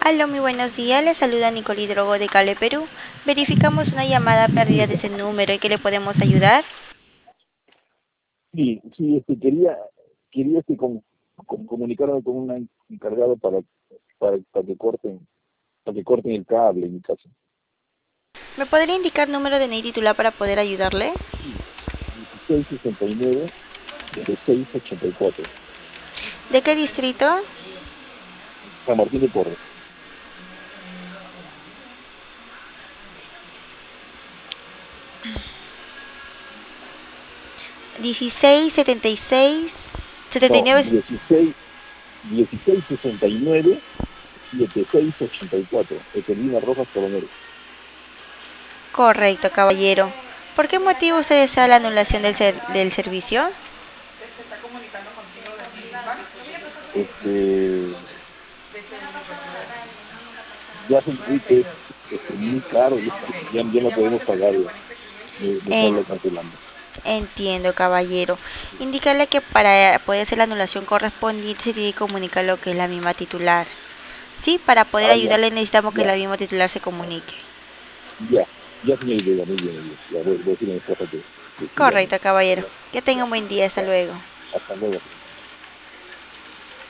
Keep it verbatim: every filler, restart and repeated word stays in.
Aló, muy buenos días. Le saluda Nicole Hidrogo de Cable Perú. Verificamos una llamada perdida de ese número y que le podemos ayudar. Sí, sí, este, quería, quería este, com- com- comunicarme con un encargado para, para, para que corten, para que corten el cable en mi casa. ¿Me podría indicar número de N I titular para poder ayudarle? Sí, dieciséis sesenta y nueve, setenta y seis ochenta y cuatro. ¿De qué distrito? San Martín de Porres. Dieciséis setenta y seis setenta y No, nueve. dieciséis, dieciséis sesenta y nueve, setenta y seis ochenta y cuatro. Etelvina Rojas Coronel. Correcto, caballero. ¿Por qué motivo usted desea la anulación del, ser- del servicio? Este, ya sentí que es este, muy caro, ya, ya, ya no podemos pagar, ya. Me- mejor En- lo cancelamos. entiendo, caballero. Indicarle que para poder hacer la anulación correspondiente se tiene que comunicar lo que es la misma titular. Sí, para poder Ah, ya, ayudarle necesitamos que ya. la misma titular se comunique. Ya, ya señorita, ya, muy bien, muy bien. Ya voy, voy a decirle a mi esposa que, que, que llame. Correcto, caballero. Ya, Que tenga ya, un buen día. Hasta ya. luego. Hasta luego.